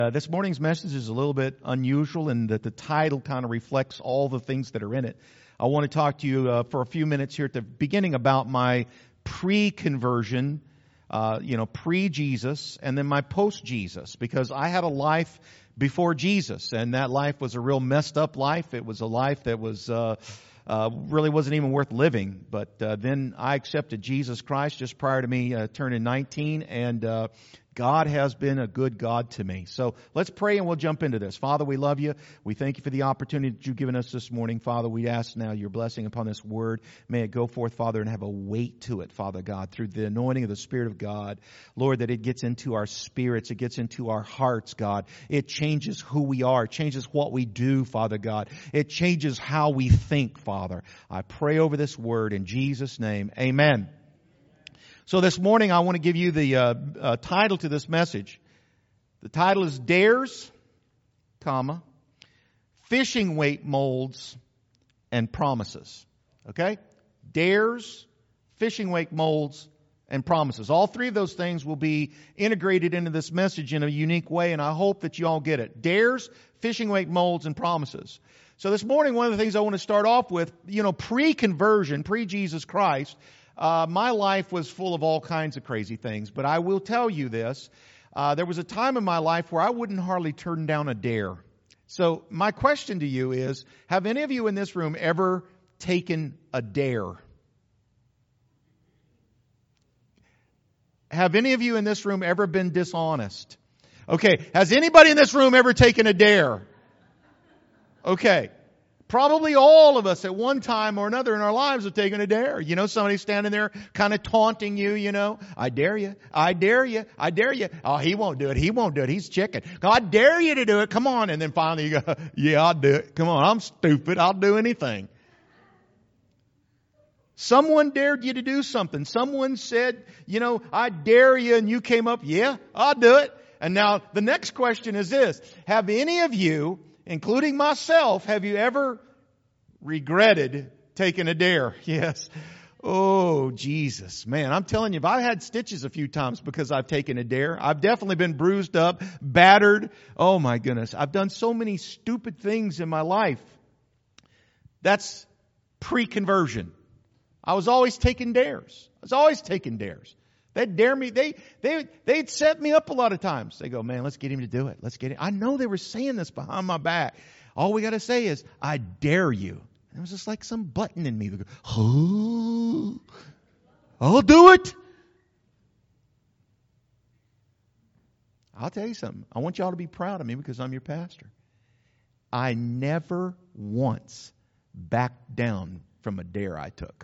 This morning's message is a little bit unusual in that the title kind of reflects all the things that are in it. I want to talk to you for a few minutes here at the beginning about my pre-conversion, pre-Jesus, and then my post-Jesus, because I had a life before Jesus, and that life was a real messed up life. It was a life that was really wasn't even worth living. But then I accepted Jesus Christ just prior to me turning 19, and God has been a good God to me. So let's pray and we'll jump into this. Father, we love you. We thank you for the opportunity that you've given us this morning. Father, we ask now your blessing upon this word. May it go forth, Father, and have a weight to it, Father God, through the anointing of the Spirit of God. Lord, that it gets into our spirits. It gets into our hearts, God. It changes who we are. It changes what we do, Father God. It changes how we think, Father. I pray over this word in Jesus' name. Amen. So this morning I want to give you the title to this message. The title is Dares, Fishing Weight Molds, and Promises. Okay? Dares, fishing weight molds, and promises. All three of those things will be integrated into this message in a unique way, and I hope that you all get it. Dares, fishing weight molds, and promises. So this morning, one of the things I want to start off with, pre-conversion, pre-Jesus Christ, my life was full of all kinds of crazy things, but I will tell you this. There was a time in my life where I wouldn't hardly turn down a dare. So my question to you is, have any of you in this room ever taken a dare? Have any of you in this room ever been dishonest? Okay, has anybody in this room ever taken a dare? Okay. Probably all of us at one time or another in our lives have taken a dare. Somebody standing there kind of taunting you, I dare you, I dare you, I dare you. Oh, he won't do it, he won't do it, he's chicken. I dare you to do it, come on. And then finally you go, yeah, I'll do it. Come on, I'm stupid, I'll do anything. Someone dared you to do something. Someone said, I dare you, and you came up, yeah, I'll do it. And now the next question is this. Have any of you, including myself, have you ever regretted taking a dare? Yes. Oh, Jesus. Man, I'm telling you, I've had stitches a few times because I've taken a dare. I've definitely been bruised up, battered. Oh, my goodness. I've done so many stupid things in my life. That's pre-conversion. I was always taking dares. They'd dare me. They'd set me up a lot of times. They go, man, let's get him to do it. Let's get him. I know they were saying this behind my back. All we got to say is, I dare you. And it was just like some button in me that go, oh, I'll do it. I'll tell you something. I want y'all to be proud of me because I'm your pastor. I never once backed down from a dare I took.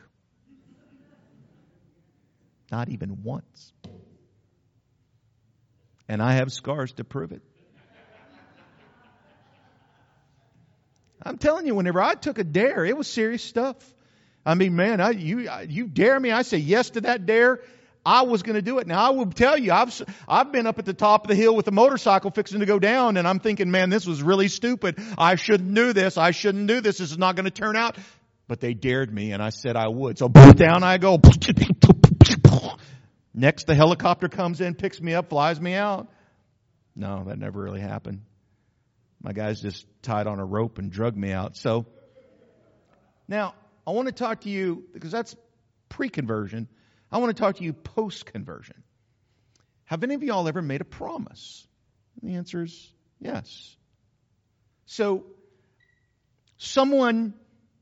Not even once. And I have scars to prove it. I'm telling you, whenever I took a dare, it was serious stuff. I mean, man, you dare me, I say yes to that dare, I was going to do it. Now, I will tell you, I've been up at the top of the hill with a motorcycle fixing to go down, and I'm thinking, man, this was really stupid. I shouldn't do this. This is not going to turn out. But they dared me, and I said I would. So down I go. Next, the helicopter comes in, picks me up, flies me out. No, that never really happened. My guys just tied on a rope and drug me out. So, now, I want to talk to you, because that's pre-conversion. I want to talk to you post-conversion. Have any of y'all ever made a promise? And the answer is yes. So, someone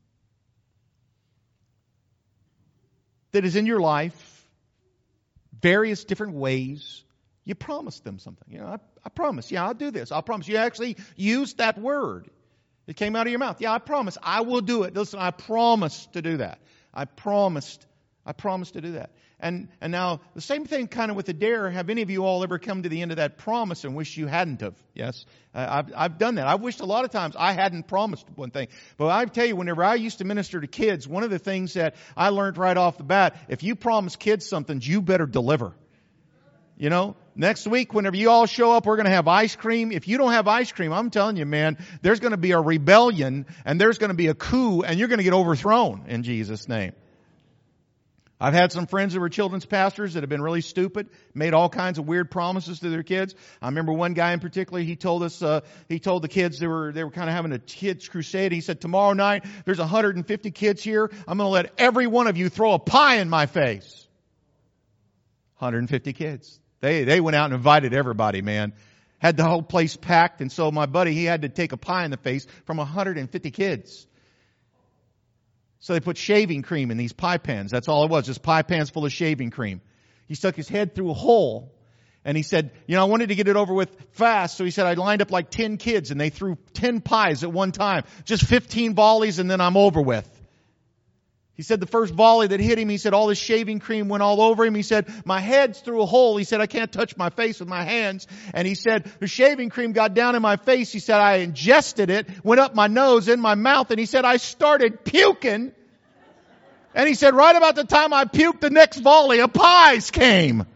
that is in your life, various different ways, you promise them something. I promise. Yeah, I'll do this. I'll promise. You actually used that word. It came out of your mouth. Yeah, I promise. I will do it. Listen, I promise to do that. I promised to do that. And now, the same thing kind of with the dare. Have any of you all ever come to the end of that promise and wish you hadn't have? Yes? I've done that. I've wished a lot of times I hadn't promised one thing. But I tell you, whenever I used to minister to kids, one of the things that I learned right off the bat, if you promise kids something, you better deliver. Next week, whenever you all show up, we're going to have ice cream. If you don't have ice cream, I'm telling you, man, there's going to be a rebellion and there's going to be a coup and you're going to get overthrown in Jesus' name. I've had some friends who were children's pastors that have been really stupid, made all kinds of weird promises to their kids. I remember one guy in particular, he told the kids they were kind of having a kids crusade. He said, tomorrow night, there's 150 kids here. I'm going to let every one of you throw a pie in my face. 150 kids. They went out and invited everybody, man. Had the whole place packed, and so my buddy, he had to take a pie in the face from 150 kids. So they put shaving cream in these pie pans. That's all it was, just pie pans full of shaving cream. He stuck his head through a hole, and he said, I wanted to get it over with fast, so he said, I lined up like 10 kids, and they threw 10 pies at one time. Just 15 volleys, and then I'm over with. He said the first volley that hit him, he said all this shaving cream went all over him. He said, my head's through a hole. He said, I can't touch my face with my hands. And he said, the shaving cream got down in my face. He said, I ingested it, went up my nose, in my mouth, and he said, I started puking. And he said, right about the time I puked, the next volley of pies came.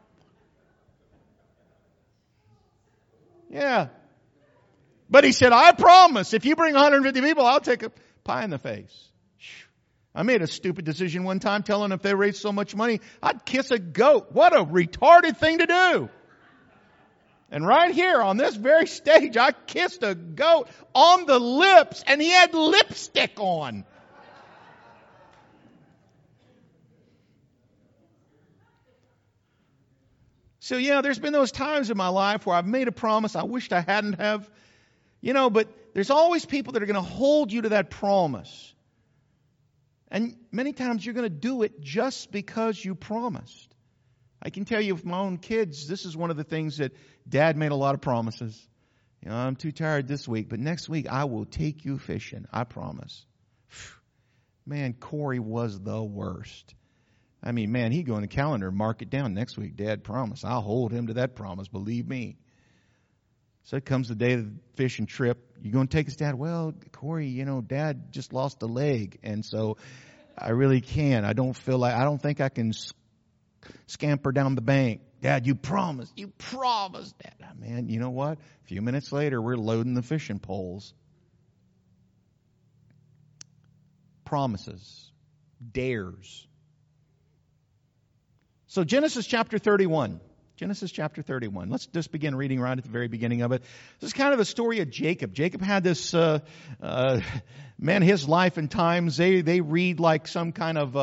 Yeah. But he said, I promise, if you bring 150 people, I'll take a pie in the face. I made a stupid decision one time telling them if they raised so much money, I'd kiss a goat. What a retarded thing to do. And right here on this very stage, I kissed a goat on the lips, and he had lipstick on. So there's been those times in my life where I've made a promise I wished I hadn't have. But there's always people that are going to hold you to that promise. And many times you're going to do it just because you promised. I can tell you with my own kids, this is one of the things that Dad made a lot of promises. I'm too tired this week, but next week I will take you fishing. I promise. Man, Corey was the worst. I mean, man, he'd go in the calendar and mark it down. Next week, Dad promised. I'll hold him to that promise, believe me. So it comes the day of the fishing trip. You going to take us, Dad? Well, Corey, Dad just lost a leg. And so I really can't. I don't think I can scamper down the bank. Dad, you promised. You promised, Dad. Man, you know what? A few minutes later, we're loading the fishing poles. Promises. Dares. So Genesis chapter 31. Genesis chapter 31. Let's just begin reading right at the very beginning of it. This is kind of the story of Jacob. Jacob had this, his life and times, they read like some kind of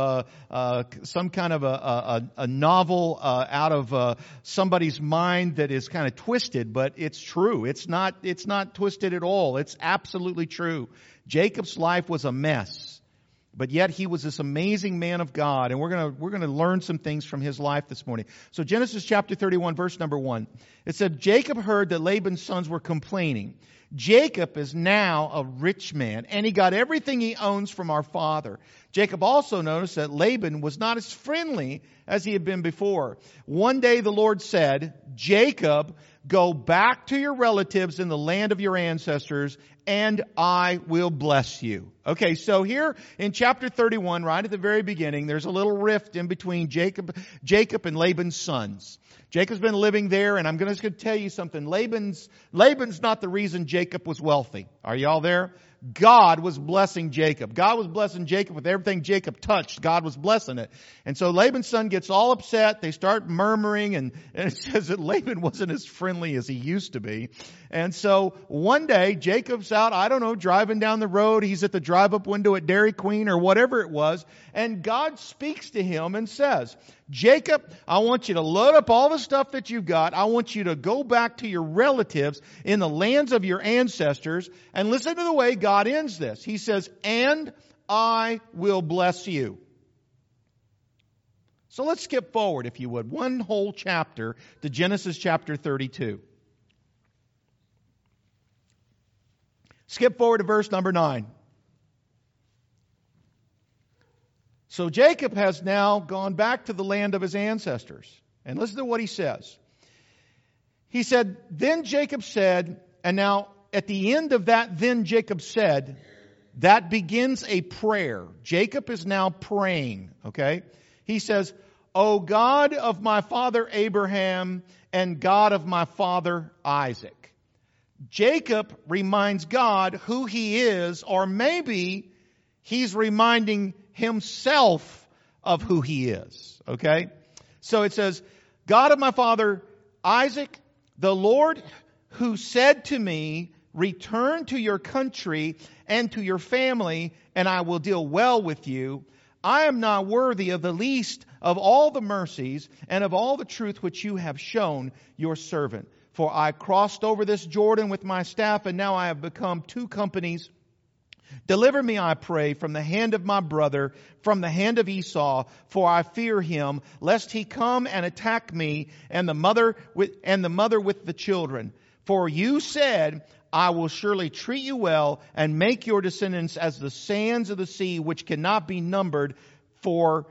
a novel out of somebody's mind that is kind of twisted, but it's true. It's not twisted at all. It's absolutely true. Jacob's life was a mess. But yet he was this amazing man of God, and we're going to learn some things from his life this morning. So Genesis chapter 31, verse number 1. It said, Jacob heard that Laban's sons were complaining. Jacob is now a rich man, and he got everything he owns from our father. Jacob also noticed that Laban was not as friendly as he had been before. One day the Lord said, Jacob, go back to your relatives in the land of your ancestors, and I will bless you. Okay, so here in chapter 31, right at the very beginning, there's a little rift in between Jacob and Laban's sons. Jacob's been living there, and I'm just going to tell you something. Laban's not the reason Jacob was wealthy. Are y'all there? God was blessing Jacob. God was blessing Jacob with everything Jacob touched. God was blessing it. And so Laban's son gets all upset. They start murmuring, and it says that Laban wasn't as friendly as he used to be. And so one day, Jacob's out, driving down the road. He's at the drive-up window at Dairy Queen or whatever it was. And God speaks to him and says, Jacob, I want you to load up all the stuff that you've got. I want you to go back to your relatives in the lands of your ancestors. And listen to the way God ends this. He says, and I will bless you. So let's skip forward, if you would, one whole chapter to Genesis chapter 32. Skip forward to verse number 9. So Jacob has now gone back to the land of his ancestors. And listen to what he says. He said, then Jacob said, and now at the end of that, then Jacob said, that begins a prayer. Jacob is now praying, okay? He says, O God of my father Abraham and God of my father Isaac. Jacob reminds God who he is, or maybe he's reminding himself of who He is. Okay? So it says, God of my father Isaac, the Lord who said to me, return to your country and to your family, and I will deal well with you. I am not worthy of the least of all the mercies and of all the truth which you have shown your servant. For I crossed over this Jordan with my staff, and now I have become two companies. Deliver me, I pray, from the hand of my brother, from the hand of Esau, for I fear him, lest he come and attack me and the mother with the children. For you said, I will surely treat you well and make your descendants as the sands of the sea, which cannot be numbered for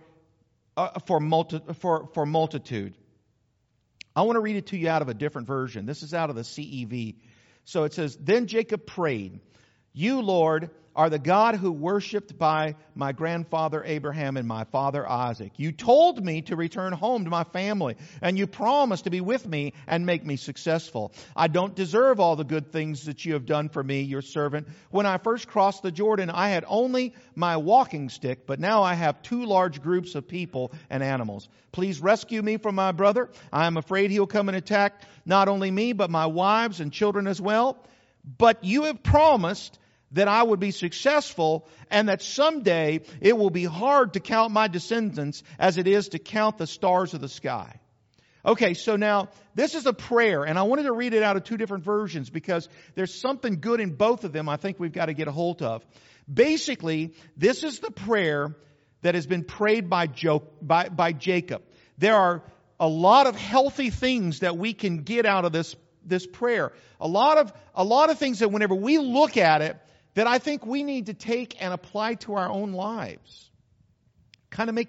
multitude. I want to read it to you out of a different version. This is out of the CEV. So it says, then Jacob prayed, you, Lord, are the God who worshipped by my grandfather Abraham and my father Isaac. You told me to return home to my family, and you promised to be with me and make me successful. I don't deserve all the good things that you have done for me, your servant. When I first crossed the Jordan, I had only my walking stick, but now I have two large groups of people and animals. Please rescue me from my brother. I am afraid he will come and attack not only me, but my wives and children as well. But you have promised that I would be successful and that someday it will be hard to count my descendants as it is to count the stars of the sky. Okay, so now this is a prayer, and I wanted to read it out of two different versions because there's something good in both of them I think we've got to get a hold of. Basically, this is the prayer that has been prayed by Jacob. There are a lot of healthy things that we can get out of this prayer. A lot of things that whenever we look at it, that I think we need to take and apply to our own lives. Kind of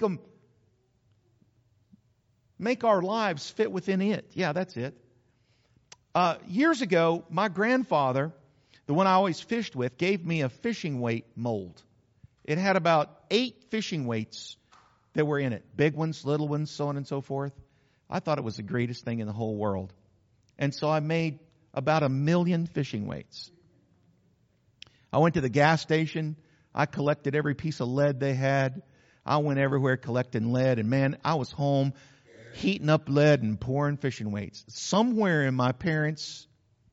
make our lives fit within it. Yeah, that's it. Years ago, my grandfather, the one I always fished with, gave me a fishing weight mold. It had about 8 fishing weights that were in it. Big ones, little ones, so on and so forth. I thought it was the greatest thing in the whole world. And so I made about 1 million fishing weights. I went to the gas station. I collected every piece of lead they had. I went everywhere collecting lead. And man, I was home heating up lead and pouring fishing weights. Somewhere in my parents'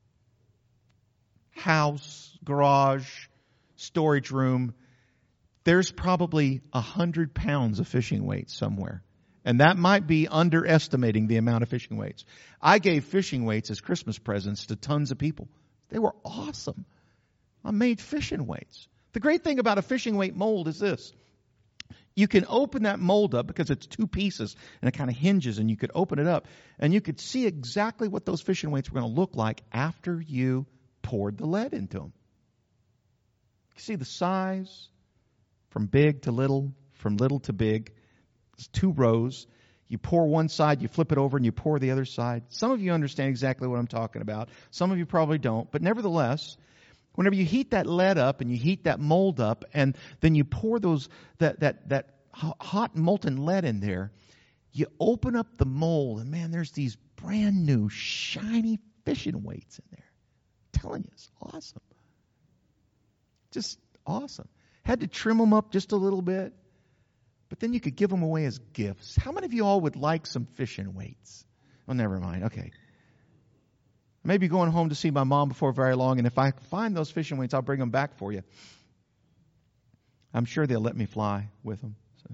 house, garage, storage room, there's probably 100 pounds of fishing weights somewhere. And that might be underestimating the amount of fishing weights. I gave fishing weights as Christmas presents to tons of people. They were awesome. I made fishing weights. The great thing about a fishing weight mold is this. You can open that mold up because it's 2 pieces and it kind of hinges, and you could open it up and you could see exactly what those fishing weights were going to look like after you poured the lead into them. You see the size from big to little, from little to big. It's 2 rows. You pour one side, you flip it over, and you pour the other side. Some of you understand exactly what I'm talking about. Some of you probably don't. But nevertheless, whenever you heat that lead up and you heat that mold up, and then you pour that hot molten lead in there, you open up the mold, and man, there's these brand new shiny fishing weights in there. I'm telling you, it's awesome. Just awesome. Had to trim them up just a little bit, but then you could give them away as gifts. How many of you all would like some fishing weights? Oh, never mind. Okay. Maybe going home to see my mom before very long, and if I find those fishing weights, I'll bring them back for you. I'm sure they'll let me fly with them. So.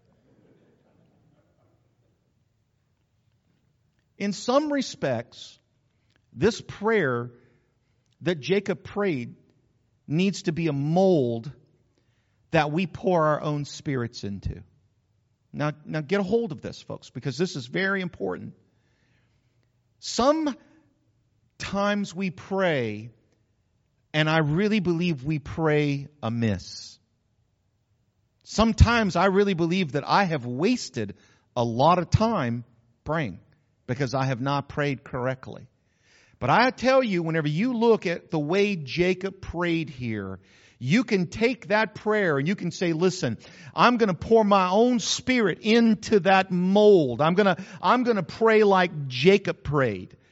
In some respects, this prayer that Jacob prayed needs to be a mold that we pour our own spirits into. Now get a hold of this, folks, because this is very important. Sometimes we pray, and I really believe we pray amiss. Sometimes I really believe that I have wasted a lot of time praying because I have not prayed correctly. But I tell you, whenever you look at the way Jacob prayed here, you can take that prayer and you can say, listen, I'm going to pour my own spirit into that mold. I'm going to pray like Jacob prayed.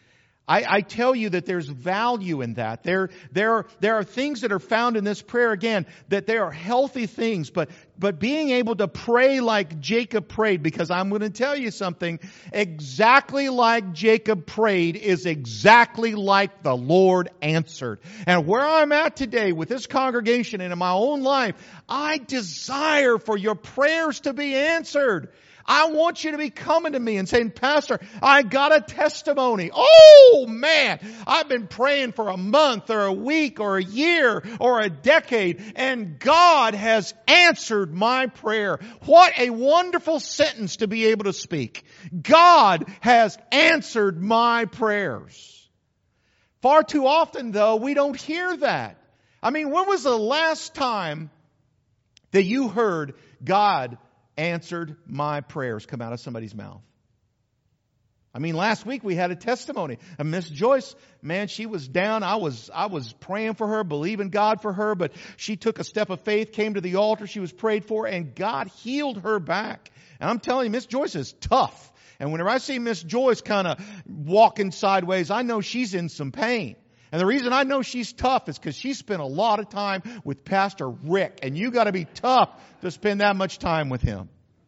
I tell you that there's value in that. There are things that are found in this prayer, again, that they are healthy things, but being able to pray like Jacob prayed, because I'm going to tell you something, exactly like Jacob prayed is exactly like the Lord answered. And where I'm at today with this congregation and in my own life, I desire for your prayers to be answered. I want you to be coming to me and saying, Pastor, I got a testimony. Oh man, I've been praying for a month or a week or a year or a decade, and God has answered my prayer. What a wonderful sentence to be able to speak. God has answered my prayers. Far too often, though, we don't hear that. I mean, when was the last time that you heard God answered my prayers come out of somebody's mouth? I mean, last week we had a testimony. And Miss Joyce, man, she was down. I was praying for her, believing God for her, but she took a step of faith, came to the altar, she was prayed for, and God healed her back. And I'm telling you, Miss Joyce is tough. And whenever I see Miss Joyce kind of walking sideways, I know she's in some pain. And the reason I know she's tough is because she spent a lot of time with Pastor Rick. And you got to be tough to spend that much time with him.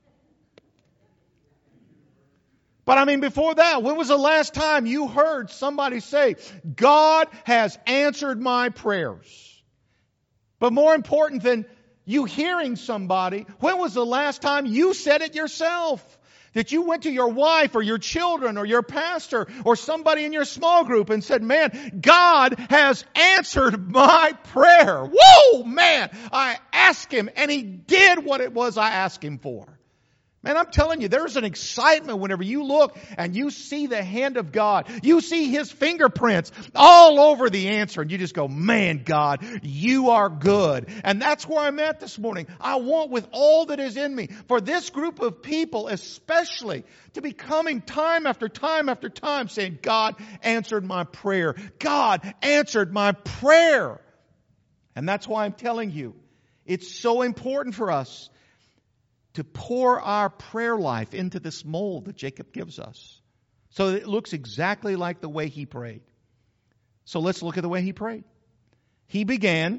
But I mean, before that, when was the last time you heard somebody say, God has answered my prayers? But more important than you hearing somebody, when was the last time you said it yourself? That you went to your wife or your children or your pastor or somebody in your small group and said, man, God has answered my prayer. Whoa, man, I asked Him and He did what it was I asked Him for. Man, I'm telling you, there's an excitement whenever you look and you see the hand of God. You see His fingerprints all over the answer. And you just go, man, God, you are good. And that's where I'm at this morning. I want with all that is in me for this group of people especially to be coming time after time after time saying, God answered my prayer. God answered my prayer. And that's why I'm telling you, it's so important for us to pour our prayer life into this mold that Jacob gives us, so that it looks exactly like the way he prayed. So let's look at the way he prayed. He began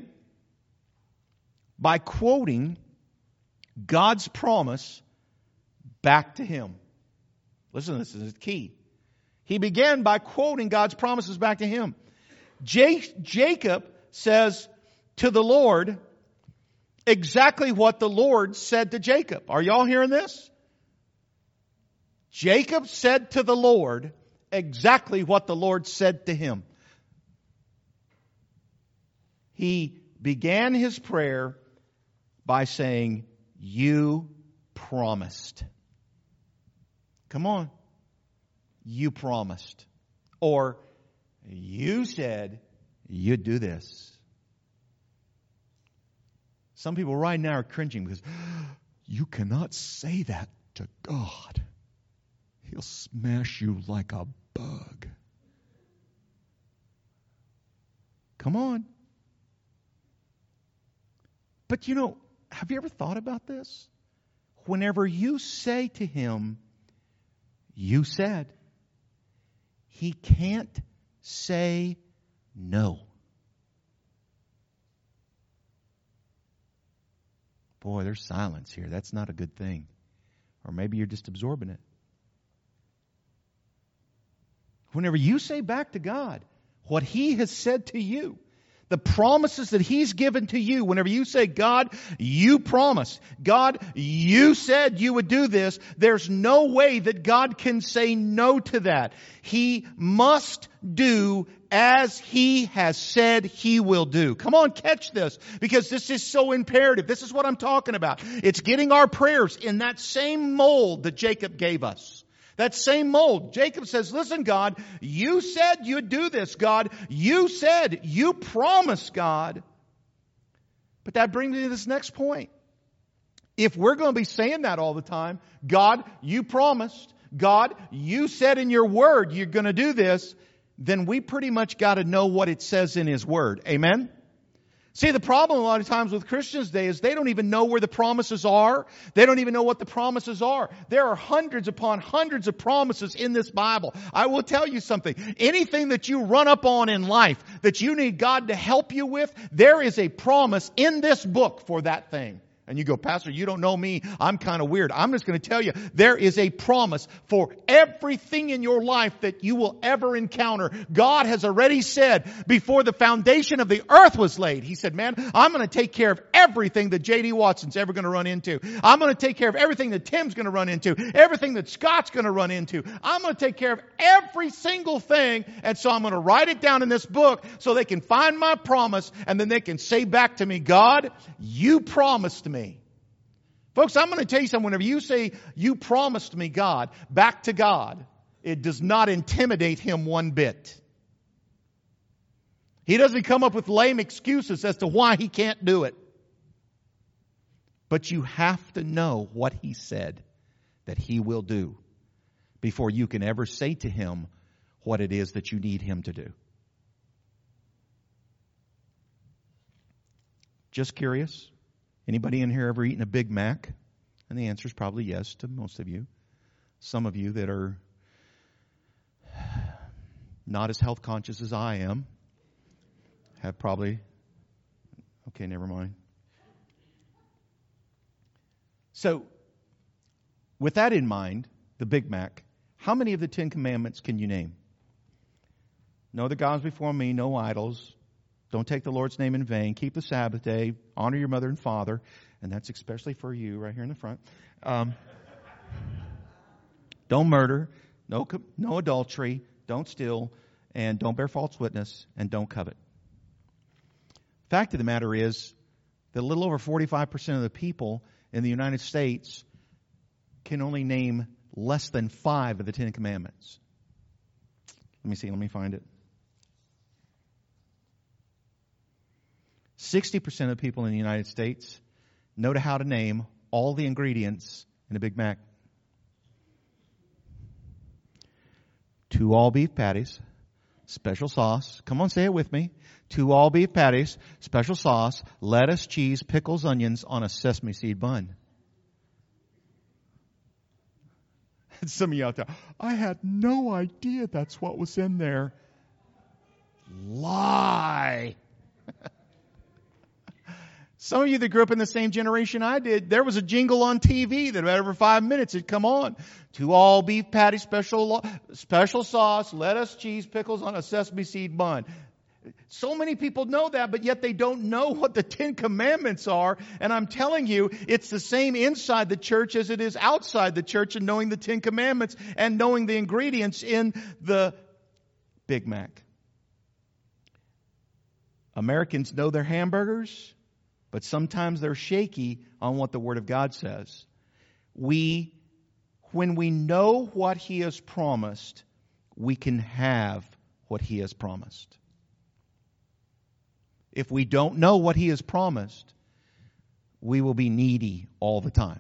by quoting God's promise back to him. Listen, this is key. He began by quoting God's promises back to him. Jacob says to the Lord exactly what the Lord said to Jacob. Are y'all hearing this? Jacob said to the Lord exactly what the Lord said to him. He began his prayer by saying, you promised. Come on. You promised. Or you said you'd do this. Some people right now are cringing because you cannot say that to God. He'll smash you like a bug. Come on. But you know, have you ever thought about this? Whenever you say to Him, you said, He can't say no. Boy, there's silence here. That's not a good thing. Or maybe you're just absorbing it. Whenever you say back to God what He has said to you, the promises that He's given to you, whenever you say, God, you promised. God, you said you would do this. There's no way that God can say no to that. He must do as He has said He will do. Come on, catch this, because this is so imperative. This is what I'm talking about. It's getting our prayers in that same mold that Jacob gave us. That same mold. Jacob says, listen, God, you said you'd do this, God. You said, you promised, God. But that brings me to this next point. If we're going to be saying that all the time, God, you promised, God, you said in your word you're going to do this, then we pretty much got to know what it says in His word. Amen? See, the problem a lot of times with Christians today is they don't even know where the promises are. They don't even know what the promises are. There are hundreds upon hundreds of promises in this Bible. I will tell you something. Anything that you run up on in life that you need God to help you with, there is a promise in this book for that thing. And you go, Pastor, you don't know me. I'm kind of weird. I'm just going to tell you, there is a promise for everything in your life that you will ever encounter. God has already said before the foundation of the earth was laid, He said, man, I'm going to take care of everything that J.D. Watson's ever going to run into. I'm going to take care of everything that Tim's going to run into, everything that Scott's going to run into. I'm going to take care of every single thing. And so I'm going to write it down in this book so they can find my promise and then they can say back to me, God, you promised me. Folks, I'm going to tell you something. Whenever you say, you promised me, God, back to God, it does not intimidate Him one bit. He doesn't come up with lame excuses as to why He can't do it. But you have to know what He said that He will do before you can ever say to Him what it is that you need Him to do. Just curious. Anybody in here ever eaten a Big Mac? And the answer is probably yes to most of you. Some of you that are not as health conscious as I am have probably... Okay, never mind. So, with that in mind, the Big Mac, how many of the 10 Commandments can you name? No other gods before me, no idols. Don't take the Lord's name in vain. Keep the Sabbath day. Honor your mother and father. And that's especially for you right here in the front. Don't murder. No adultery. Don't steal. And don't bear false witness. And don't covet. Fact of the matter is that a little over 45% of the people in the United States can only name less than 5 of the 10 Commandments. Let me see. Let me find it. 60% of people in the United States know how to name all the ingredients in a Big Mac. 2 all beef patties, special sauce. Come on, say it with me. 2 all beef patties, special sauce, lettuce, cheese, pickles, onions on a sesame seed bun. Some of you out there, I had no idea that's what was in there. Lie. Some of you that grew up in the same generation I did, there was a jingle on TV that every 5 minutes it'd come on. 2 all beef patties, special sauce, lettuce, cheese, pickles on a sesame seed bun. So many people know that, but yet they don't know what the 10 Commandments are. And I'm telling you, it's the same inside the church as it is outside the church in knowing the 10 Commandments and knowing the ingredients in the Big Mac. Americans know their hamburgers, but sometimes they're shaky on what the Word of God says. When we know what He has promised, we can have what He has promised. If we don't know what He has promised, we will be needy all the time.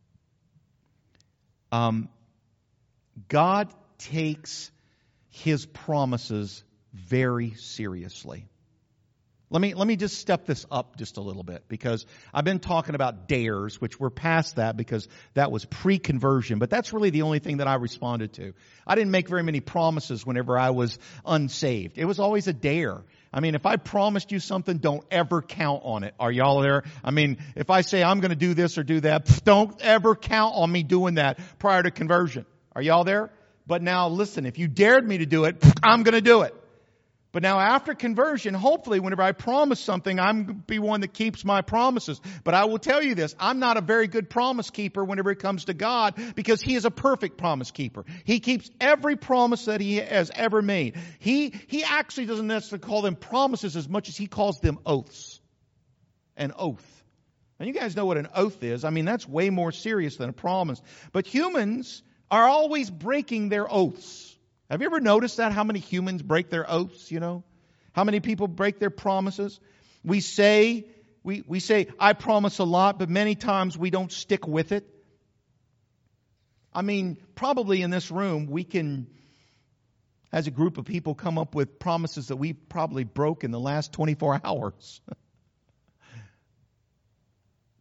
God takes His promises very seriously. Let me just step this up just a little bit, because I've been talking about dares, which we're past that because that was pre-conversion, but that's really the only thing that I responded to. I didn't make very many promises whenever I was unsaved. It was always a dare. I mean, if I promised you something, don't ever count on it. Are y'all there? I mean, if I say I'm going to do this or do that, don't ever count on me doing that prior to conversion. Are y'all there? But now listen, if you dared me to do it, I'm going to do it. But now after conversion, hopefully whenever I promise something, I'm going to be one that keeps my promises. But I will tell you this, I'm not a very good promise keeper whenever it comes to God, because He is a perfect promise keeper. He keeps every promise that He has ever made. He actually doesn't necessarily call them promises as much as He calls them oaths. An oath. And you guys know what an oath is. I mean, that's way more serious than a promise. But humans are always breaking their oaths. Have you ever noticed that? How many humans break their oaths, you know? How many people break their promises? We say, I promise a lot, but many times we don't stick with it. I mean, probably in this room, we can, as a group of people, come up with promises that we probably broke in the last 24 hours.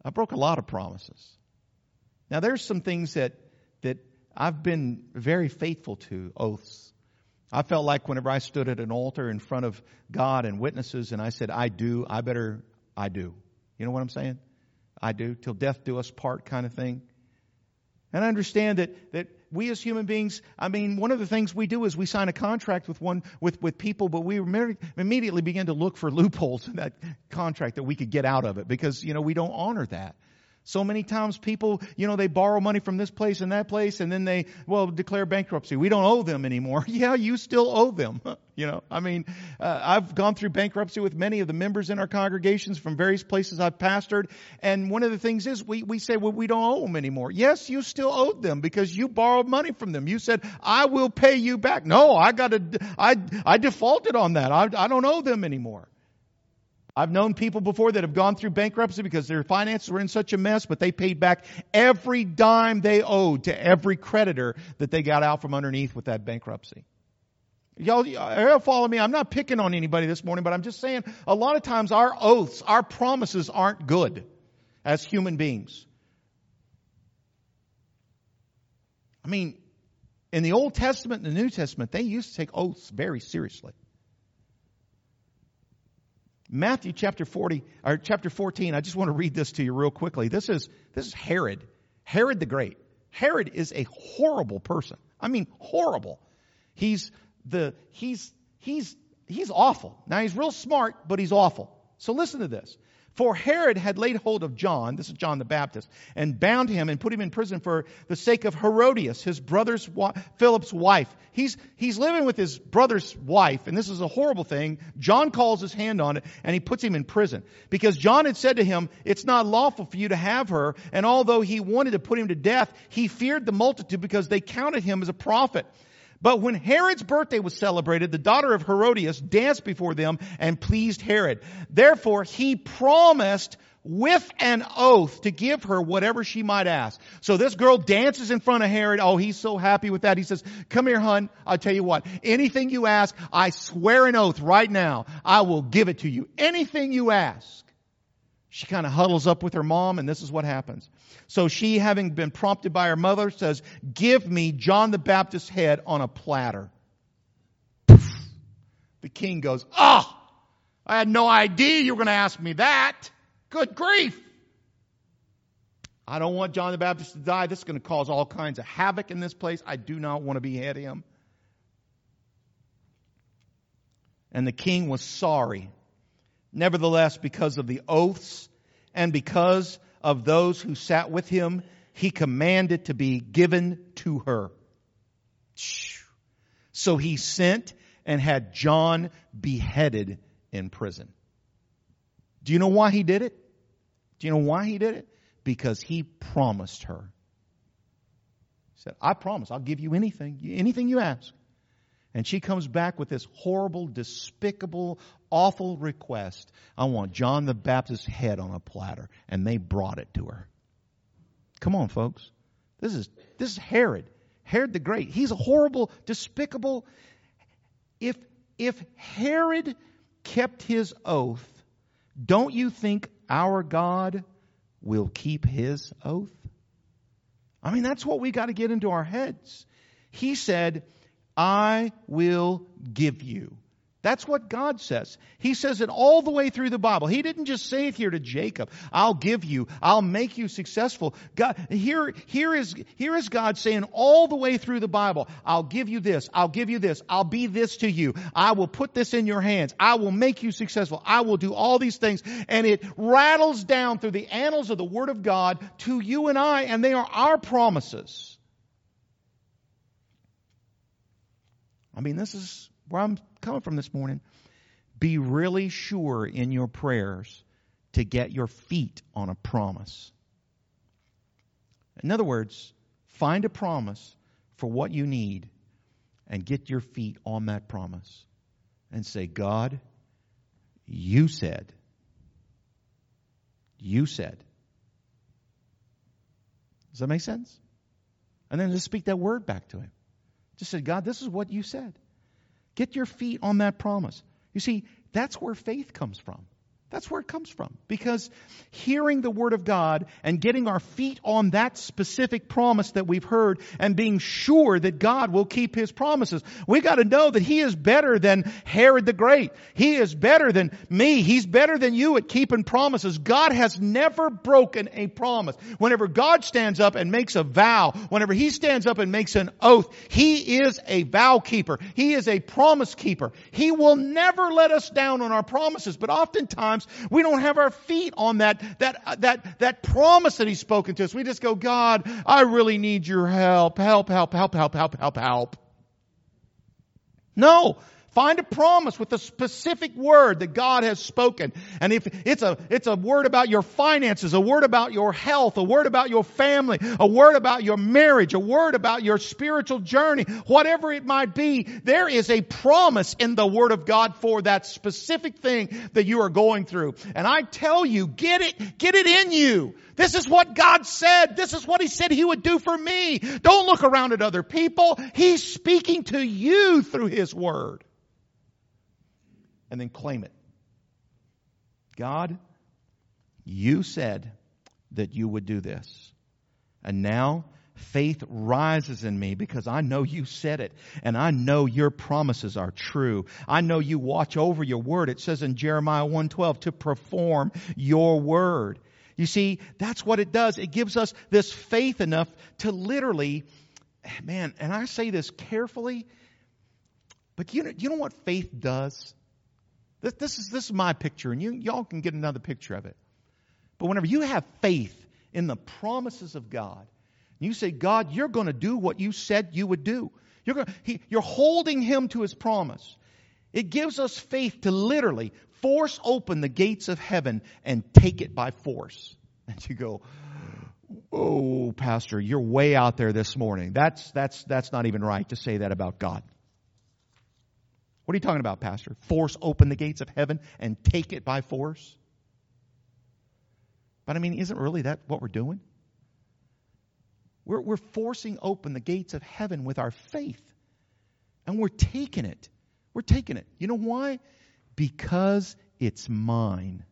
I broke a lot of promises. Now, there's some things that I've been very faithful to, oaths. I felt like whenever I stood at an altar in front of God and witnesses and I said, I do. You know what I'm saying? I do. Till death do us part kind of thing. And I understand that we as human beings, one of the things we do is we sign a contract with people, but we immediately begin to look for loopholes in that contract that we could get out of it because, we don't honor that. So many times people, they borrow money from this place and that place and then they, declare bankruptcy. We don't owe them anymore. Yeah, you still owe them. I've gone through bankruptcy with many of the members in our congregations from various places I've pastored. And one of the things is we say, we don't owe them anymore. Yes, you still owed them because you borrowed money from them. You said, I will pay you back. No, I defaulted on that. I don't owe them anymore. I've known people before that have gone through bankruptcy because their finances were in such a mess, but they paid back every dime they owed to every creditor that they got out from underneath with that bankruptcy. Y'all follow me? I'm not picking on anybody this morning, but I'm just saying a lot of times our oaths, our promises aren't good as human beings. In the Old Testament and the New Testament, they used to take oaths very seriously. Matthew chapter 14, I just want to read this to you real quickly. This is Herod. Herod the Great. Herod is a horrible person. Horrible. He's awful. Now he's real smart, but he's awful. So listen to this. For Herod had laid hold of John, this is John the Baptist, and bound him and put him in prison for the sake of Herodias, his brother's Philip's wife. He's living with his brother's wife, and this is a horrible thing. John calls his hand on it, and he puts him in prison. Because John had said to him, it's not lawful for you to have her. And although he wanted to put him to death, he feared the multitude because they counted him as a prophet. But when Herod's birthday was celebrated, the daughter of Herodias danced before them and pleased Herod. Therefore, he promised with an oath to give her whatever she might ask. So this girl dances in front of Herod. Oh, he's so happy with that. He says, come here, hun. I'll tell you what. Anything you ask, I swear an oath right now. I will give it to you. Anything you ask. She kind of huddles up with her mom, and this is what happens. So she, having been prompted by her mother, says, give me John the Baptist's head on a platter. The king goes, I had no idea you were going to ask me that. Good grief. I don't want John the Baptist to die. This is going to cause all kinds of havoc in this place. I do not want to behead him. And the king was sorry. Nevertheless, because of the oaths and because of those who sat with him, he commanded to be given to her. So he sent and had John beheaded in prison. Do you know why he did it? Because he promised her. He said, I promise, I'll give you anything you ask. And she comes back with this horrible, despicable, awful request. I want John the Baptist's head on a platter. And they brought it to her. Come on, folks. This is Herod. Herod the Great. He's a horrible, despicable. If Herod kept his oath, don't you think our God will keep his oath? That's what we got to get into our heads. He said, I will give you. That's what God says. He says it all the way through the Bible. He didn't just say it here to Jacob. I'll give you. I'll make you successful. God, here is God saying all the way through the Bible, I'll give you this. I'll give you this. I'll be this to you. I will put this in your hands. I will make you successful. I will do all these things. And it rattles down through the annals of the Word of God to you and I, and they are our promises. This is where I'm coming from this morning. Be really sure in your prayers to get your feet on a promise. In other words, find a promise for what you need and get your feet on that promise and say, God, you said. You said. Does that make sense? And then just speak that word back to him. Just say, God, this is what you said. Get your feet on that promise. You see, that's where faith comes from. That's where it comes from. Because hearing the Word of God and getting our feet on that specific promise that we've heard and being sure that God will keep His promises. We got to know that He is better than Herod the Great. He is better than me. He's better than you at keeping promises. God has never broken a promise. Whenever God stands up and makes a vow, whenever He stands up and makes an oath, He is a vow keeper. He is a promise keeper. He will never let us down on our promises. But oftentimes, we don't have our feet on that promise that He's spoken to us. We just go, God, I really need your help. Help. No. Find a promise with a specific word that God has spoken. And if it's a word about your finances, a word about your health, a word about your family, a word about your marriage, a word about your spiritual journey, whatever it might be, there is a promise in the Word of God for that specific thing that you are going through. And I tell you, get it in you. This is what God said. This is what He said He would do for me. Don't look around at other people. He's speaking to you through His Word. And then claim it. God, you said that you would do this. And now faith rises in me because I know you said it. And I know your promises are true. I know you watch over your word. It says in Jeremiah 1:12 to perform your word. You see, that's what it does. It gives us this faith enough to literally, man, and I say this carefully, but you know what faith does? This is my picture, and y'all can get another picture of it. But whenever you have faith in the promises of God, you say, God, you're going to do what you said you would do. You're holding Him to His promise. It gives us faith to literally force open the gates of heaven and take it by force. And you go, oh, Pastor, you're way out there this morning. That's not even right to say that about God. What are you talking about, Pastor? Force open the gates of heaven and take it by force? But I mean, isn't really that what we're doing? We're forcing open the gates of heaven with our faith. And we're taking it. We're taking it. You know why? Because it's mine.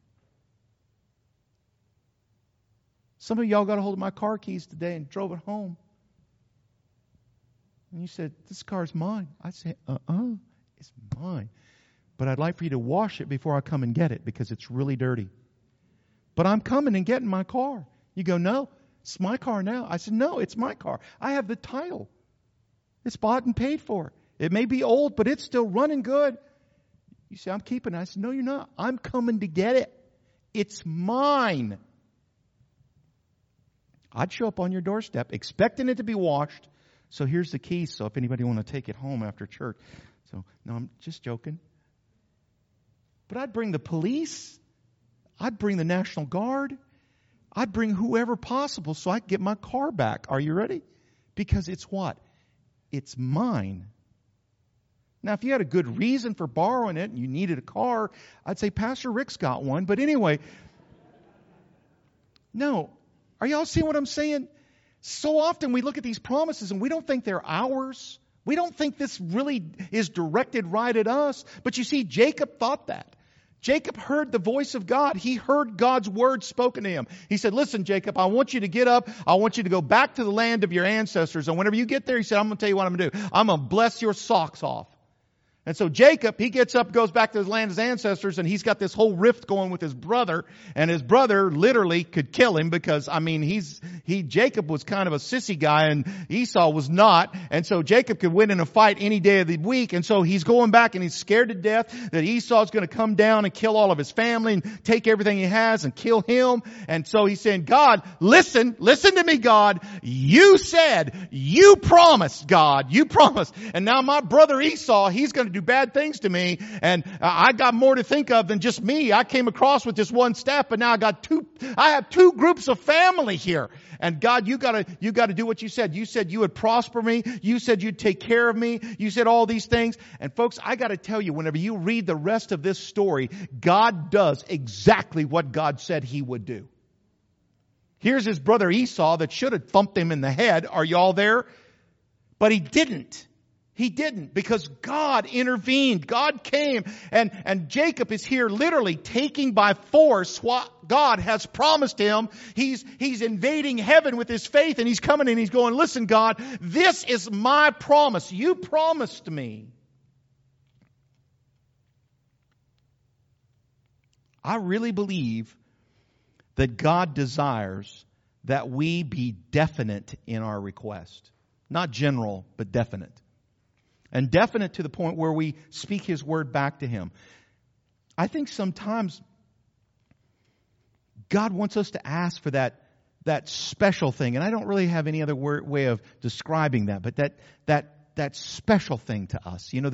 Some of y'all got a hold of my car keys today and drove it home. And you said, this car's mine. I said, it's mine. But I'd like for you to wash it before I come and get it because it's really dirty. But I'm coming and getting my car. You go, no, it's my car now. I said, no, it's my car. I have the title. It's bought and paid for. It may be old, but it's still running good. You say, I'm keeping it. I said, no, you're not. I'm coming to get it. It's mine. I'd show up on your doorstep expecting it to be washed. So here's the key. So if anybody want to take it home after church. So, no, I'm just joking. But I'd bring the police. I'd bring the National Guard. I'd bring whoever possible so I could get my car back. Are you ready? Because it's what? It's mine. Now, if you had a good reason for borrowing it and you needed a car, I'd say Pastor Rick's got one. But anyway, no. Are y'all seeing what I'm saying? So often we look at these promises and we don't think they're ours. We don't think this really is directed right at us. But you see, Jacob thought that. Jacob heard the voice of God. He heard God's word spoken to him. He said, listen, Jacob, I want you to get up. I want you to go back to the land of your ancestors. And whenever you get there, he said, I'm going to tell you what I'm going to do. I'm going to bless your socks off. And so Jacob, he gets up, goes back to his land of his ancestors, and he's got this whole rift going with his brother. And his brother literally could kill him because, I mean, Jacob was kind of a sissy guy and Esau was not. And so Jacob could win in a fight any day of the week. And so he's going back and he's scared to death that Esau's going to come down and kill all of his family and take everything he has and kill him. And so he's saying, God, listen to me, God. You said, you promised, God, you promised. And now my brother Esau, he's going to do bad things to me, and I got more to think of than just me. I came across with just one staff, but now I have two groups of family here. And God, you gotta do what you said. You said you would prosper me. You said you'd take care of me. You said all these things. And folks, I gotta tell you, whenever you read the rest of this story, God does exactly what God said He would do. Here's his brother Esau that should have thumped him in the head. Are y'all there? But he didn't. He didn't, because God intervened. God came, and Jacob is here literally taking by force what God has promised him. He's invading heaven with his faith, and he's coming and he's going, listen, God, this is my promise. You promised me. I really believe that God desires that we be definite in our request. Not general, but definite. And definite to the point where we speak His word back to Him. I think sometimes God wants us to ask for that special thing. And I don't really have any other way of describing that, but that special thing to us. Well,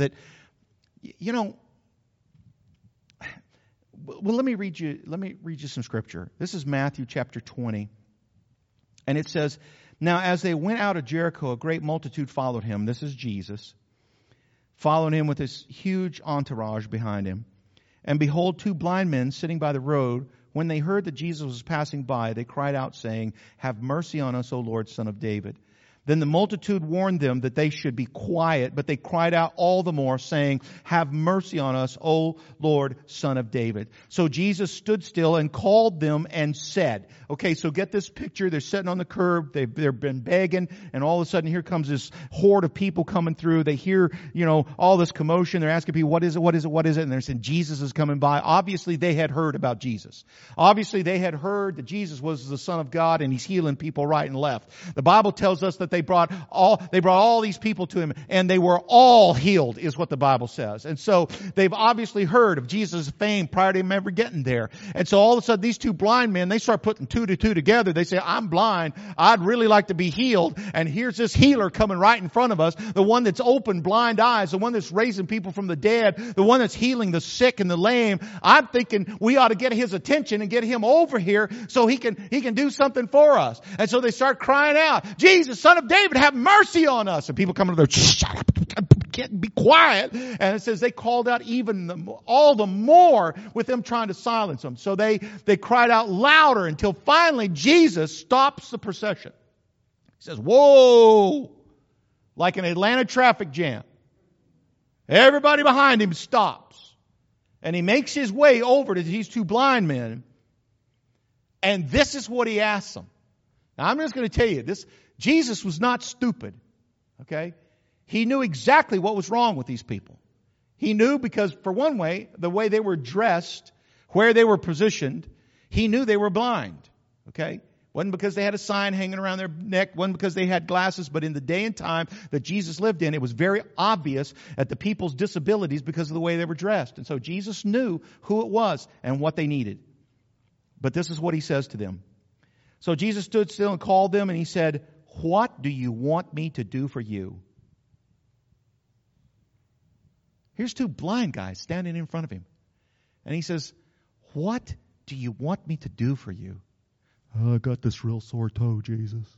let me read you some scripture. This is Matthew chapter 20. And it says, now as they went out of Jericho, a great multitude followed him. This is Jesus. Followed him with this huge entourage behind him. And behold, 2 blind men sitting by the road. When they heard that Jesus was passing by, they cried out, saying, have mercy on us, O Lord, Son of David. Then the multitude warned them that they should be quiet, but they cried out all the more, saying, have mercy on us, O Lord, Son of David. So Jesus stood still and called them and said, okay, so get this picture. They're sitting on the curb. They've been begging, and all of a sudden here comes this horde of people coming through. They hear, all this commotion. They're asking people, what is it? What is it? What is it? And they're saying, Jesus is coming by. Obviously, they had heard about Jesus. Obviously, they had heard that Jesus was the Son of God, and He's healing people right and left. The Bible tells us that they brought all these people to Him, and they were all healed, is what the Bible says. And so they've obviously heard of Jesus' fame prior to Him ever getting there. And so all of a sudden, these 2 blind men, they start putting 2 to 2 together. They say, I'm blind. I'd really like to be healed. And here's this healer coming right in front of us. The one that's opened blind eyes, the one that's raising people from the dead, the one that's healing the sick and the lame. I'm thinking we ought to get his attention and get him over here so he can do something for us. And so they start crying out, Jesus, Son of David, have mercy on us. And people come to their, shut up, be quiet. And it says they called out all the more with them trying to silence them. So they cried out louder until finally Jesus stops the procession. He says, whoa, like an Atlanta traffic jam. Everybody behind him stops. And he makes his way over to these 2 blind men. And this is what he asks them. Now I'm just going to tell you this. Jesus was not stupid. Okay? He knew exactly what was wrong with these people. He knew because, for one way, the way they were dressed, where they were positioned, he knew they were blind. Okay? Wasn't because they had a sign hanging around their neck, wasn't because they had glasses, but in the day and time that Jesus lived in, it was very obvious at the people's disabilities because of the way they were dressed. And so Jesus knew who it was and what they needed. But this is what He says to them. So Jesus stood still and called them, and He said, what do you want me to do for you? Here's 2 blind guys standing in front of Him. And He says, what do you want me to do for you? Oh, I got this real sore toe, Jesus.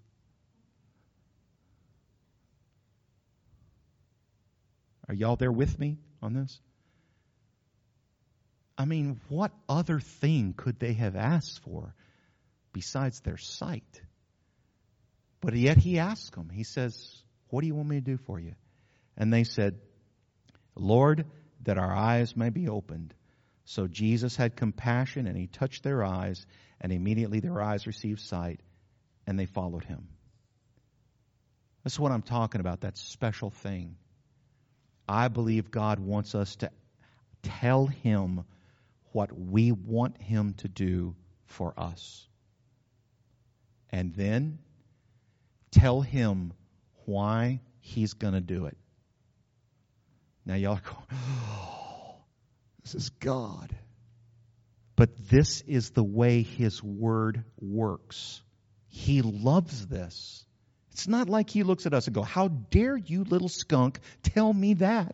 Are y'all there with me on this? I mean, what other thing could they have asked for besides their sight? But yet He asks them. He says, what do you want me to do for you? And they said, Lord, that our eyes may be opened. So Jesus had compassion, and He touched their eyes, and immediately their eyes received sight, and they followed Him. That's what I'm talking about, that special thing. I believe God wants us to tell Him what we want Him to do for us. And then tell Him why He's going to do it. Now y'all are going, oh, this is God. But this is the way His Word works. He loves this. It's not like He looks at us and goes, how dare you, little skunk, tell me that?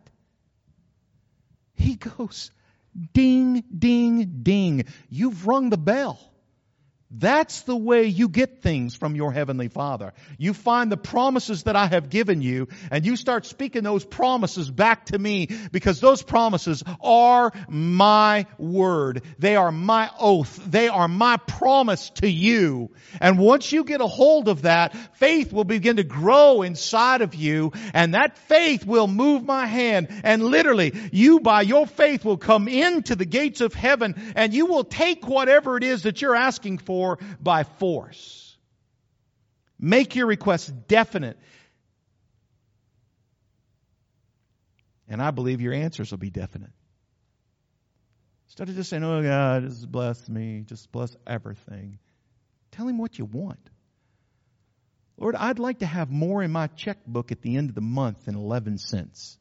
He goes, ding, ding, ding. You've rung the bell. That's the way you get things from your Heavenly Father. You find the promises that I have given you, and you start speaking those promises back to me, because those promises are my word. They are my oath. They are my promise to you. And once you get a hold of that, faith will begin to grow inside of you, and that faith will move my hand. And literally, you by your faith will come into the gates of heaven, and you will take whatever it is that you're asking for by force. Make your requests definite. And I believe your answers will be definite. Instead of just saying, oh God, just bless me, just bless everything. Tell Him what you want. Lord, I'd like to have more in my checkbook at the end of the month than 11 cents.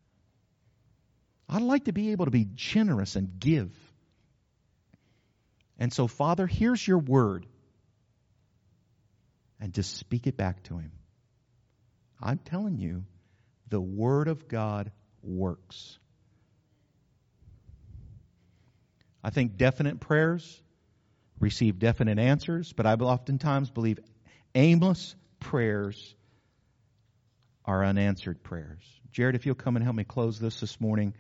I'd like to be able to be generous and give. And so, Father, here's your word. And just speak it back to Him. I'm telling you, the Word of God works. I think definite prayers receive definite answers, but I oftentimes believe aimless prayers are unanswered prayers. Jared, if you'll come and help me close this morning.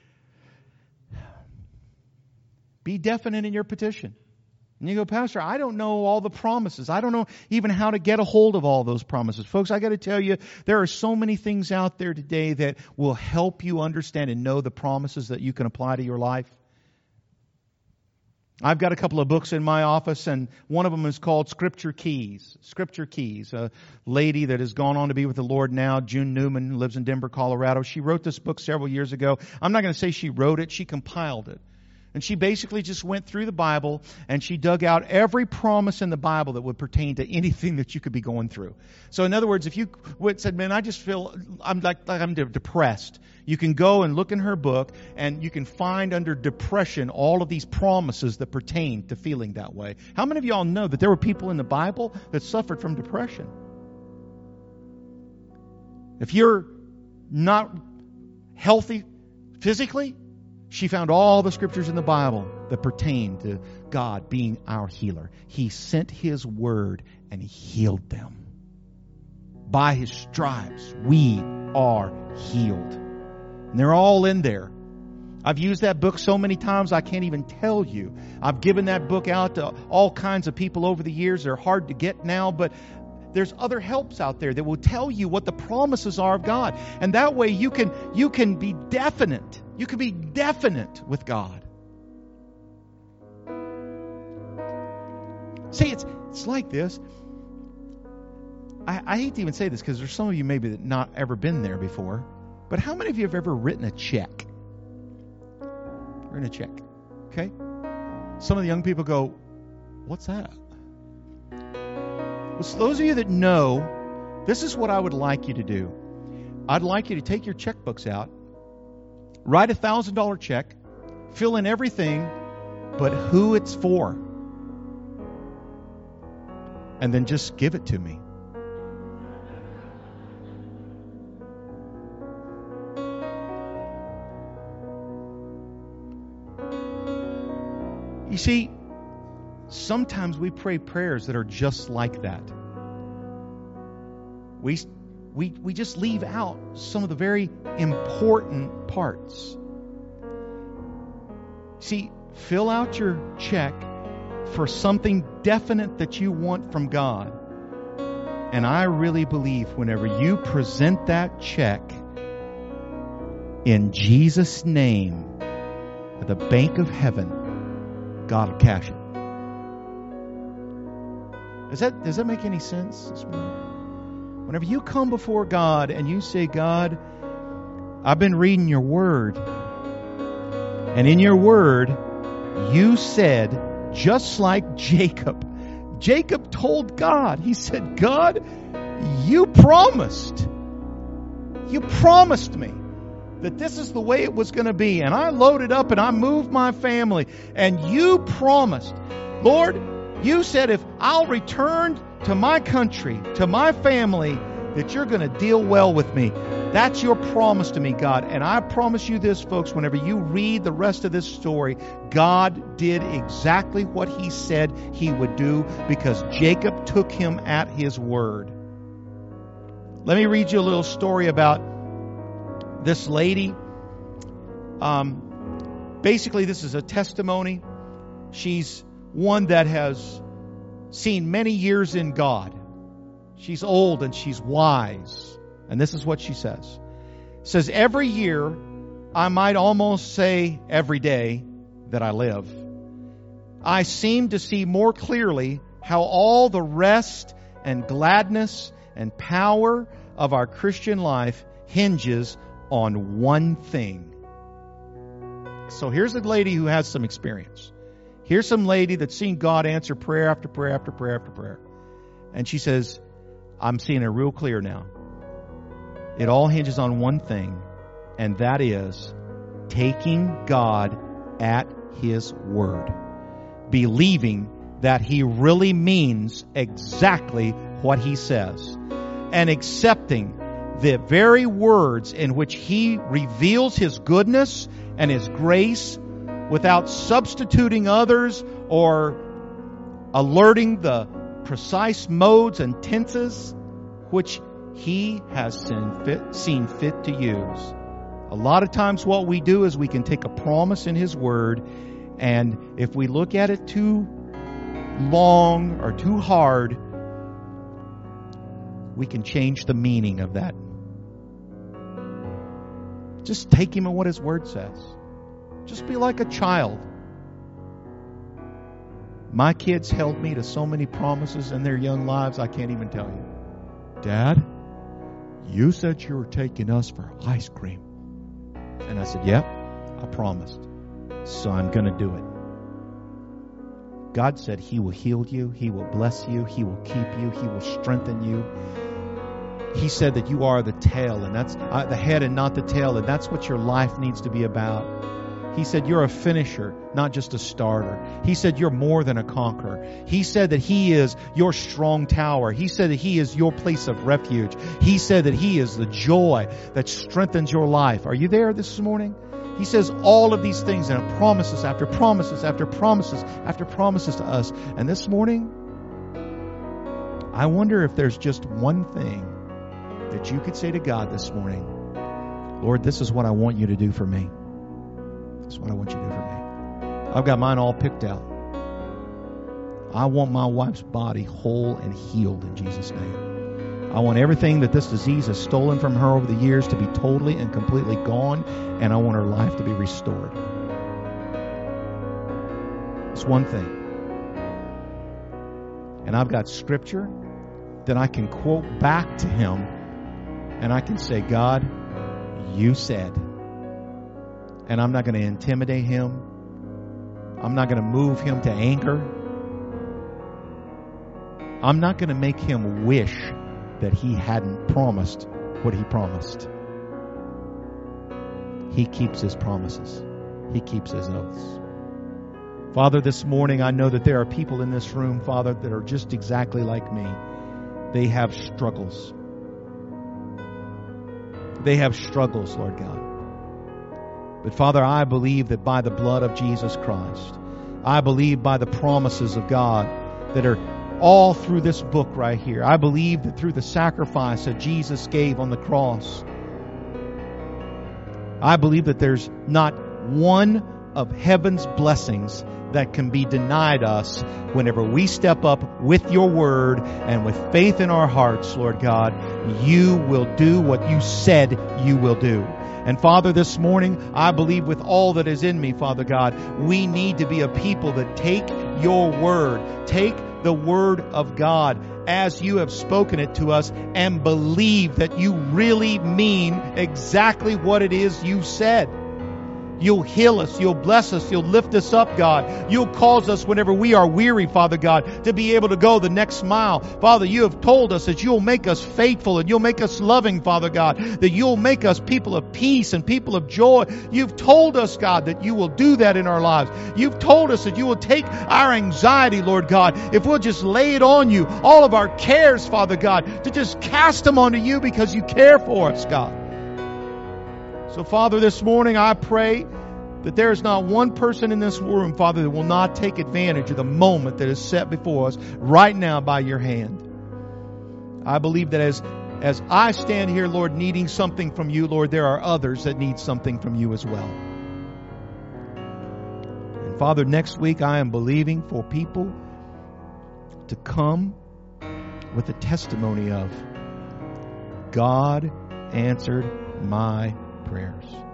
Be definite in your petition. And you go, Pastor, I don't know all the promises. I don't know even how to get a hold of all those promises. Folks, I got to tell you, there are so many things out there today that will help you understand and know the promises that you can apply to your life. I've got a couple of books in my office, and one of them is called Scripture Keys. Scripture Keys. A lady that has gone on to be with the Lord now, June Newman, lives in Denver, Colorado. She wrote this book several years ago. I'm not going to say she wrote it. She compiled it. And she basically just went through the Bible and she dug out every promise in the Bible that would pertain to anything that you could be going through. So in other words, if you said, man, I just feel I'm depressed, you can go and look in her book and you can find under depression all of these promises that pertain to feeling that way. How many of y'all know that there were people in the Bible that suffered from depression? If you're not healthy physically, she found all the scriptures in the Bible that pertain to God being our healer. He sent His word and He healed them. By His stripes, we are healed. And they're all in there. I've used that book so many times I can't even tell you. I've given that book out to all kinds of people over the years. They're hard to get now, but there's other helps out there that will tell you what the promises are of God. And that way you can be definite. You can be definite with God. See, it's like this. I hate to even say this because there's some of you maybe that not ever been there before. But how many of you have ever written a check? Written a check. Okay? Some of the young people go, what's that? Well, so those of you that know, this is what I would like you to do. I'd like you to take your checkbooks out, write a $1,000 check, fill in everything but who it's for, and then just give it to me. You see, sometimes we pray prayers that are just like that. We just leave out some of the very important parts. See, fill out your check for something definite that you want from God. And I really believe whenever you present that check in Jesus' name at the bank of heaven, God will cash it. Does that make any sense this morning? Whenever you come before God and you say, God, I've been reading your word. And in your word, you said, just like Jacob. Jacob told God, he said, God, you promised me that this is the way it was going to be. And I loaded up and I moved my family. And you promised, Lord, you said if I'll return to my country, to my family, that you're going to deal well with me. That's your promise to me, God. And I promise you this, folks, whenever you read the rest of this story, God did exactly what He said He would do because Jacob took Him at His word. Let me read you a little story about this lady. Basically, this is a testimony. She's one that has seen many years in God. She's old and she's wise. And this is what she says. It says, every year, I might almost say every day that I live, I seem to see more clearly how all the rest and gladness and power of our Christian life hinges on one thing. So here's a lady who has some experience. Here's some lady that's seen God answer prayer after prayer after prayer after prayer. And she says, I'm seeing it real clear now. It all hinges on one thing, and that is taking God at His word. Believing that He really means exactly what He says. And accepting the very words in which He reveals His goodness and His grace without substituting others or alerting the precise modes and tenses which He has seen fit to use. A lot of times what we do is we can take a promise in His Word, and if we look at it too long or too hard, we can change the meaning of that. Just take Him at what His Word says. Just be like a child. My kids held me to so many promises in their young lives, I can't even tell you. Dad, you said you were taking us for ice cream. And I said, yep, I promised. So I'm going to do it. God said He will heal you. He will bless you. He will keep you. He will strengthen you. He said that you are the tail, and that's the head and not the tail, and that's what your life needs to be about. He said you're a finisher, not just a starter. He said you're more than a conqueror. He said that He is your strong tower. He said that He is your place of refuge. He said that He is the joy that strengthens your life. Are you there this morning? He says all of these things and promises after promises after promises after promises to us. And this morning, I wonder if there's just one thing that you could say to God this morning. Lord, this is what I want you to do for me. That's what I want you to do for me. I've got mine all picked out. I want my wife's body whole and healed in Jesus' name. I want everything that this disease has stolen from her over the years to be totally and completely gone, and I want her life to be restored. It's one thing. And I've got scripture that I can quote back to Him, and I can say, God, you said. And I'm not going to intimidate Him. I'm not going to move Him to anger. I'm not going to make Him wish that He hadn't promised what He promised. He keeps His promises. He keeps His oaths. Father, this morning I know that there are people in this room, Father, that are just exactly like me. They have struggles. They have struggles, Lord God. But Father, I believe that by the blood of Jesus Christ, I believe by the promises of God that are all through this book right here. I believe that through the sacrifice that Jesus gave on the cross, I believe that there's not one of heaven's blessings that can be denied us whenever we step up with your word and with faith in our hearts, Lord God. You will do what you said you will do. And Father, this morning, I believe with all that is in me, Father God, we need to be a people that take your word, take the word of God as you have spoken it to us, and believe that you really mean exactly what it is you said. You'll heal us. You'll bless us. You'll lift us up, God. You'll cause us whenever we are weary, Father God, to be able to go the next mile. Father, you have told us that you'll make us faithful and you'll make us loving, Father God, that you'll make us people of peace and people of joy. You've told us, God, that you will do that in our lives. You've told us that you will take our anxiety, Lord God, if we'll just lay it on you, all of our cares, Father God, to just cast them onto you because you care for us, God. So, Father, this morning I pray that there is not one person in this room, Father, that will not take advantage of the moment that is set before us right now by your hand. I believe that as I stand here, Lord, needing something from you, Lord, there are others that need something from you as well. And Father, next week I am believing for people to come with a testimony of God answered my prayers.